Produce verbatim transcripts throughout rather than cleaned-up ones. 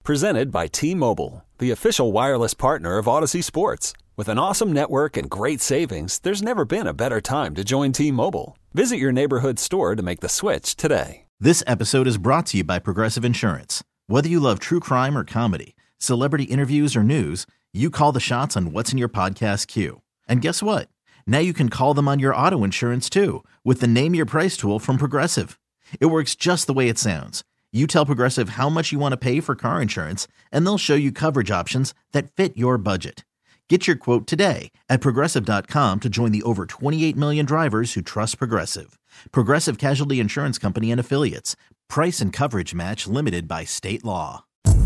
Presented by T-Mobile, the official wireless partner of Odyssey Sports. With an awesome network and great savings, there's never been a better time to join T-Mobile. Visit your neighborhood store to make the switch today. This episode is brought to you by Progressive Insurance. Whether you love true crime or comedy, celebrity interviews or news, you call the shots on what's in your podcast queue. And guess what? Now you can call them on your auto insurance too with the Name Your Price tool from Progressive. It works just the way it sounds. You tell Progressive how much you want to pay for car insurance, and they'll show you coverage options that fit your budget. Get your quote today at Progressive dot com to join the over twenty-eight million drivers who trust Progressive. Progressive Casualty Insurance Company and Affiliates. Price and coverage match limited by state law.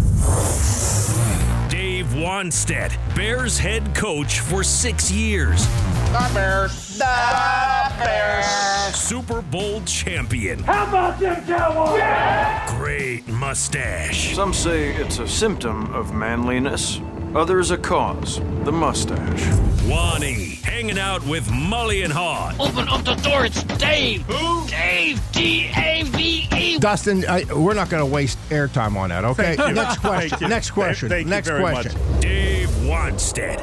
Dave Wannstedt, Bears head coach for six years. The Bears. The Bears. Super Bowl champion. How about them Cowboys? Yeah! Great mustache. Some say it's a symptom of manliness. Others a cause, the mustache. Wani, hanging out with Mully and Haw. Open up the door, it's Dave. Who? Dave, D A V E. Dustin, I, we're not going to waste airtime on that, okay? Thank you. Next question. Thank Next question. Thank Next you very question. Much. Dave Wannstedt.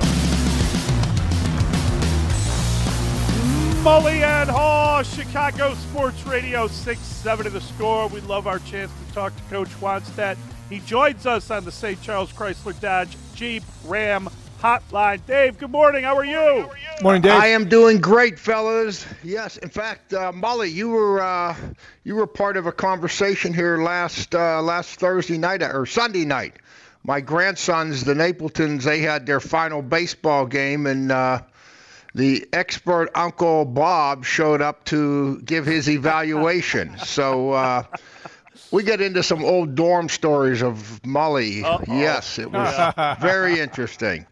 Mully and Haw, Chicago Sports Radio, six seven of the score. We love our chance to talk to Coach Wannstedt. He joins us on the Saint Charles Chrysler Dodge Jeep Ram Hotline. Dave, good morning. How are you? How are you? Morning, Dave. I am doing great, fellas. Yes, in fact, uh, Mully, you were uh, you were part of a conversation here last uh, last Thursday night or Sunday night. My grandsons, the Napletons, they had their final baseball game, and uh, the expert Uncle Bob showed up to give his evaluation. so. Uh, We get into some old dorm stories of Mully. Uh-oh. Yes, it was very interesting.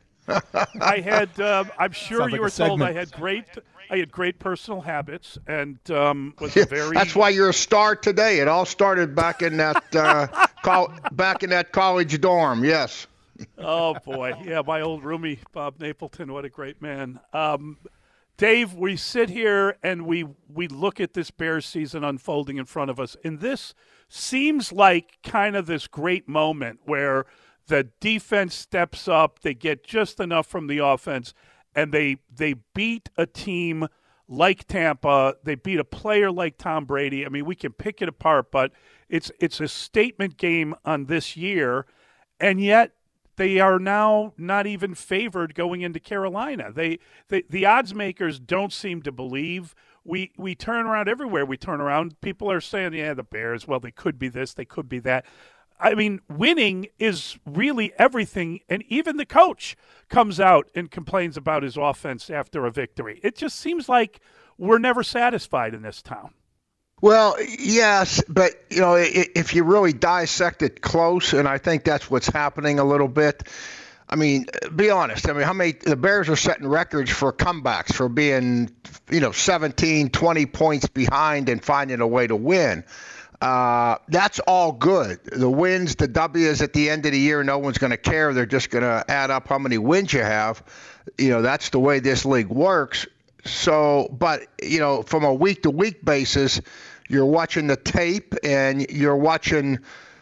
I had, uh, I'm sure Sounds you like were a told segment. I had great, I had great personal habits, and um, was Yeah, a very. that's why you're a star today. It all started back in that uh, col- back in that college dorm. Yes. Oh boy, yeah, my old roomie Bob Napleton. What a great man. Um, Dave, we sit here and we we look at this Bears season unfolding in front of us, and this seems like kind of this great moment where the defense steps up, they get just enough from the offense, and they they beat a team like Tampa. They beat a player like Tom Brady. I mean, we can pick it apart, but it's it's a statement game on this year, and yet they are now not even favored going into Carolina. They, they the odds makers don't seem to believe. We we turn around everywhere. We turn around. People are saying, yeah, the Bears, well, they could be this, they could be that. I mean, winning is really everything, and even the coach comes out and complains about his offense after a victory. It just seems like we're never satisfied in this town. Well, yes, but, you know, if you really dissect it close, and I think that's what's happening a little bit, I mean, be honest. I mean, how many – the Bears are setting records for comebacks, for being, you know, seventeen, twenty points behind and finding a way to win. Uh, that's all good. The wins, the W's at the end of the year, no one's going to care. They're just going to add up how many wins you have. You know, that's the way this league works. So, but, you know, from a week-to-week basis – you're watching the tape, and you're watching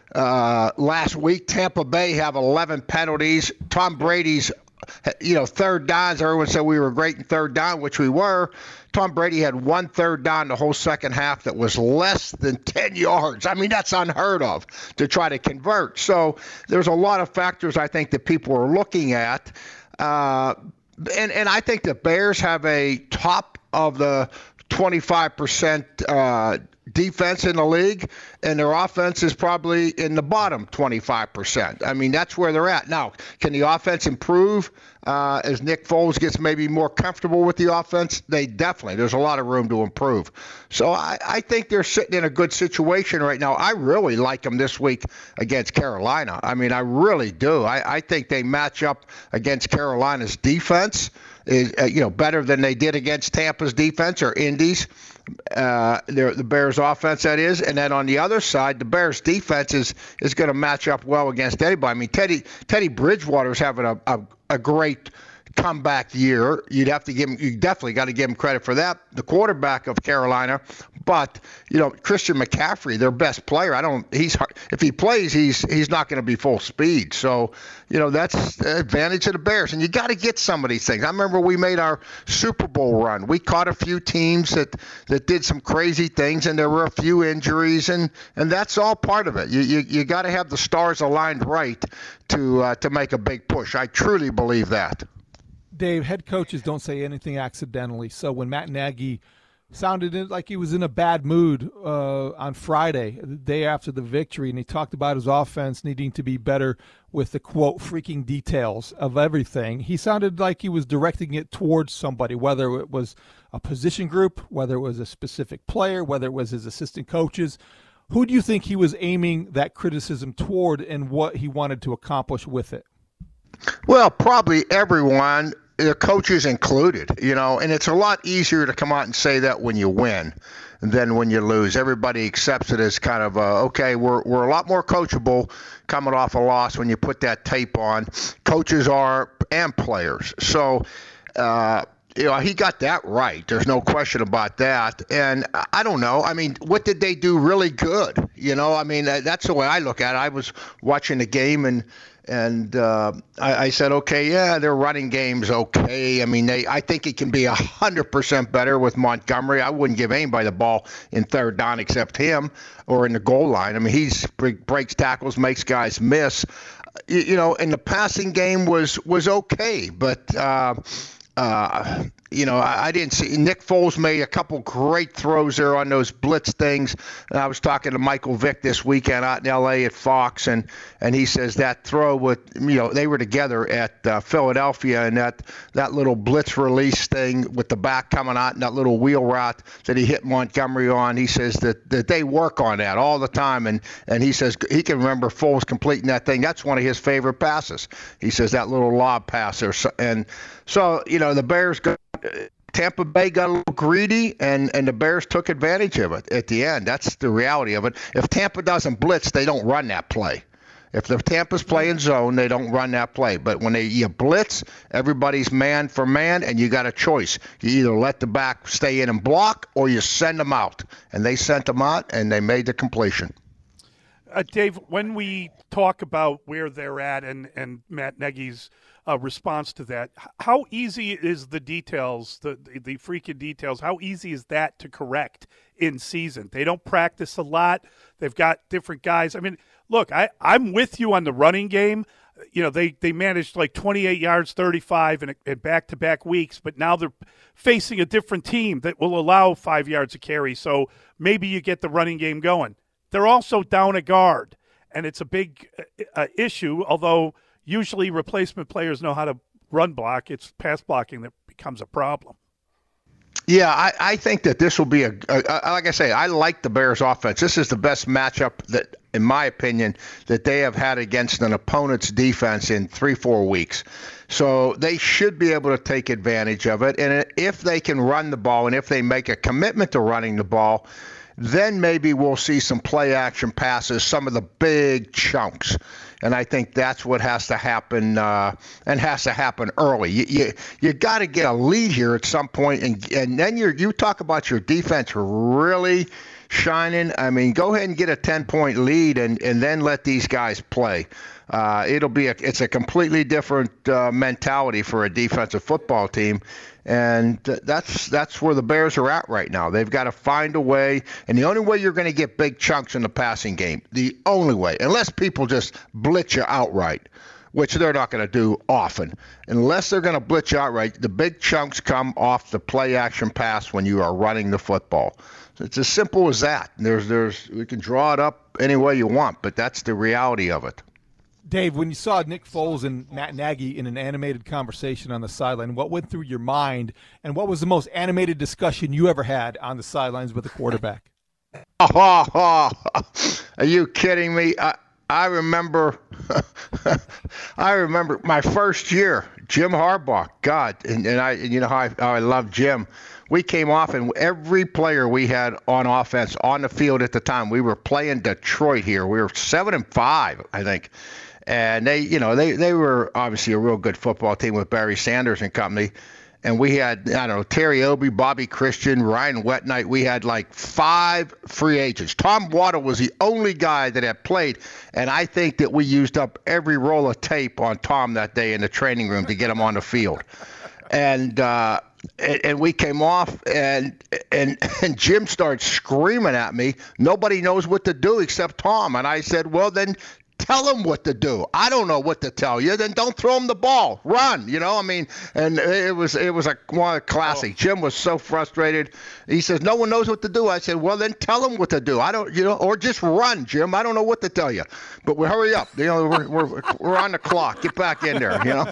uh, last week Tampa Bay have eleven penalties. Tom Brady's, you know, third downs. Everyone said we were great in third down, which we were. Tom Brady had one third down the whole second half that was less than ten yards. I mean, that's unheard of to try to convert. So there's a lot of factors I think that people are looking at. Uh, and, and I think the Bears have a top of the twenty-five percent uh, defense in the league, and their offense is probably in the bottom twenty-five percent. I mean, that's where they're at. Now, can the offense improve uh, as Nick Foles gets maybe more comfortable with the offense? They definitely. There's a lot of room to improve. So I, I think they're sitting in a good situation right now. I really like them this week against Carolina. I mean, I really do. I, I think they match up against Carolina's defense. Is uh, you know better than they did against Tampa's defense or Indy's, uh, the Bears' offense, that is. And then on the other side, the Bears' defense is, is going to match up well against anybody. I mean, Teddy Teddy Bridgewater's having a, a, a great comeback year. You'd have to give him, you definitely got to give him credit for that. The quarterback of Carolina, but you know, Christian McCaffrey, their best player. I don't. He's if he plays, he's he's not going to be full speed. So you know that's the advantage of the Bears, and you got to get some of these things. I remember we made our Super Bowl run. We caught a few teams that that did some crazy things, and there were a few injuries, and and that's all part of it. You you you got to have the stars aligned right to uh, to make a big push. I truly believe that. Dave, head coaches don't say anything accidentally. So when Matt Nagy sounded like he was in a bad mood uh, on Friday, the day after the victory, and he talked about his offense needing to be better with the, quote, freaking details of everything, he sounded like he was directing it towards somebody, whether it was a position group, whether it was a specific player, whether it was his assistant coaches. Who do you think he was aiming that criticism toward and what he wanted to accomplish with it? Well, probably everyone, the coaches included, you know, and it's a lot easier to come out and say that when you win than when you lose. Everybody accepts it as kind of, uh, okay, we're we're a lot more coachable coming off a loss when you put that tape on. Coaches are, and players. So, uh, you know, he got that right. There's no question about that. And I don't know. I mean, what did they do really good? You know, I mean, that's the way I look at it. I was watching the game and And uh, I, I said, okay, yeah, their running game's okay. I mean, they, I think it can be one hundred percent better with Montgomery. I wouldn't give anybody the ball in third down except him or in the goal line. I mean, he breaks tackles, makes guys miss. You, you know, and the passing game was, was okay. But, uh, uh, you know, I, I didn't see – Nick Foles made a couple great throws there on those blitz things. And I was talking to Michael Vick this weekend out in L A at Fox, and, and he says that throw with – you know, they were together at uh, Philadelphia, and that, that little blitz release thing with the back coming out and that little wheel route that he hit Montgomery on, he says that, that they work on that all the time. And, and he says he can remember Foles completing that thing. That's one of his favorite passes. He says that little lob pass there. And so, you know, the Bears go – Tampa Bay got a little greedy, and, and the Bears took advantage of it at the end. That's the reality of it. If Tampa doesn't blitz, they don't run that play. If the Tampa's playing zone, they don't run that play. But when they you blitz, everybody's man for man, and you got a choice. You either let the back stay in and block, or you send them out. And they sent them out, and they made the completion. Uh, Dave, when we talk about where they're at and, and Matt Nagy's uh, response to that, how easy is the details, the, the the freaking details, how easy is that to correct in season? They don't practice a lot. They've got different guys. I mean, look, I, I'm with you on the running game. You know, they, they managed like twenty-eight yards, thirty-five in, in back-to-back weeks, but now they're facing a different team that will allow five yards a carry, so maybe you get the running game going. They're also down a guard, and it's a big uh, issue, although usually replacement players know how to run block. It's pass blocking that becomes a problem. Yeah, I, I think that this will be a, a, a – like I say, I like the Bears' offense. This is the best matchup that, in my opinion, that they have had against an opponent's defense in three, four weeks. So they should be able to take advantage of it. And if they can run the ball and if they make a commitment to running the ball – then maybe we'll see some play action passes, some of the big chunks. And I think that's what has to happen uh, and has to happen early. You you, you got to get a lead here at some point, and and then you you talk about your defense really shining. I mean, go ahead and get a ten-point lead and, and then let these guys play. Uh, it'll be a, it's a completely different uh, mentality for a defensive football team. And that's that's where the Bears are at right now. They've got to find a way, and the only way you're going to get big chunks in the passing game, the only way, unless people just blitz you outright, which they're not going to do often, unless they're going to blitz you outright, the big chunks come off the play action pass when you are running the football. So it's as simple as that. There's there's we can draw it up any way you want, but that's the reality of it. Dave, when you saw Nick Foles and Matt Nagy in an animated conversation on the sideline, what went through your mind, and what was the most animated discussion you ever had on the sidelines with a quarterback? Oh, oh, oh. Are you kidding me? I, I remember I remember my first year, Jim Harbaugh. God, and, and I, and you know how I, how I love Jim. We came off, and every player we had on offense on the field at the time, we were playing Detroit here. We were seven and five, I think. And they, you know, they, they were obviously a real good football team with Barry Sanders and company. And we had, I don't know, Terry Obie, Bobby Christian, Ryan Wetnight. We had like five free agents. Tom Waddle was the only guy that had played. And I think that we used up every roll of tape on Tom that day in the training room to get him on the field. And, uh, and, and we came off, and, and, and Jim started screaming at me. Nobody knows what to do except Tom. And I said, well, then tell him what to do. I don't know what to tell you. Then don't throw him the ball. Run, you know. I mean, and it was it was a one classic. Oh. Jim was so frustrated. He says, no one knows what to do. I said, well, then tell him what to do. I don't, you know, or just run, Jim. I don't know what to tell you. But we hurry up. You know, we're we're, we're on the clock. Get back in there. You know.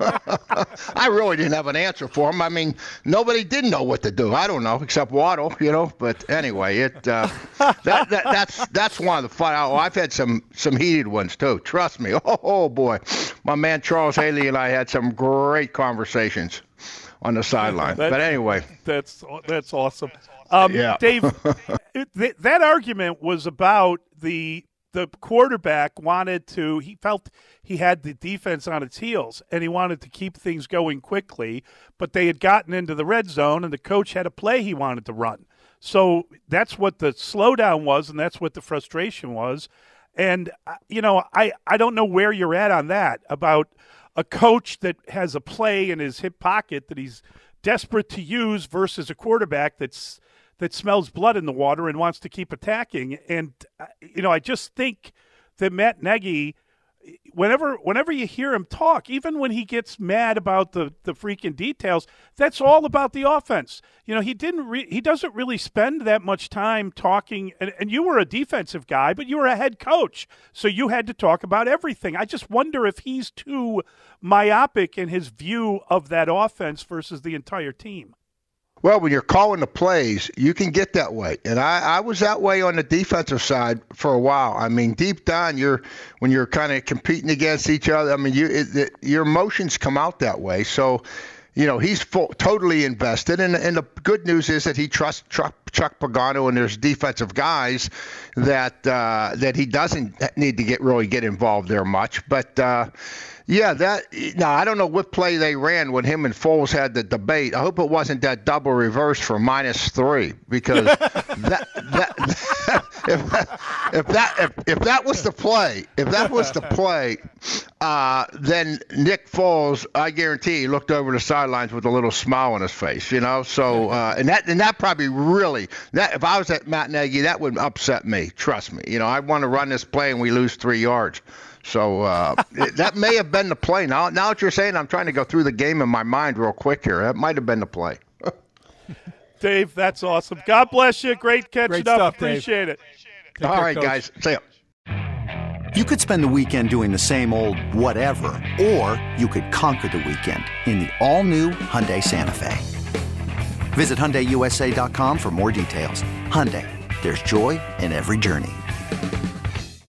I really didn't have an answer for him. I mean, nobody did know what to do. I don't know, except Waddle. You know. But anyway, it uh, that, that that's that's one of the fun. Oh, I've had some some heated ones too. Trust me. Oh, oh boy, my man Charles Haley and I had some great conversations on the sideline. But anyway, that's that's awesome. Um, yeah. Dave, th- that argument was about the the quarterback wanted to. He felt he had the defense on its heels, and he wanted to keep things going quickly. But they had gotten into the red zone, and the coach had a play he wanted to run. So that's what the slowdown was, and that's what the frustration was. And, you know, I, I don't know where you're at on that, about a coach that has a play in his hip pocket that he's desperate to use versus a quarterback that's that smells blood in the water and wants to keep attacking. And, you know, I just think that Matt Nagy, whenever whenever you hear him talk, even when he gets mad about the, the freaking details, that's all about the offense. You know, he didn't re- he doesn't really spend that much time talking, and, and you were a defensive guy, but you were a head coach, so you had to talk about everything. I just wonder if he's too myopic in his view of that offense versus the entire team. Well, when you're calling the plays, you can get that way. And I, I was that way on the defensive side for a while. I mean, deep down, you're when you're kind of competing against each other, I mean, you it, it, your emotions come out that way. So, you know, he's full, totally invested. And, and the good news is that he trusts Chuck, Chuck Pagano and there's defensive guys that uh, that he doesn't need to get really get involved there much. But, uh, yeah, that now I don't know what play they ran when him and Foles had the debate. I hope it wasn't that double reverse for minus three, because that, that if, if that if, if that was the play, if that was the play, uh, then Nick Foles, I guarantee, he looked over the sidelines with a little smile on his face, you know. So uh, and that and that probably really that if I was at Matt Nagy, that would upset me. Trust me, you know, I want to run this play and we lose three yards. So uh, that may have been the play. Now, now that you're saying, I'm trying to go through the game in my mind real quick here. That might have been the play. Dave, that's awesome. God bless you. Great catching Great up. stuff, Appreciate Dave. it. All right, Coach. Guys. See ya. You could spend the weekend doing the same old whatever, or you could conquer the weekend in the all-new Hyundai Santa Fe. Visit Hyundai U S A dot com for more details. Hyundai, there's joy in every journey.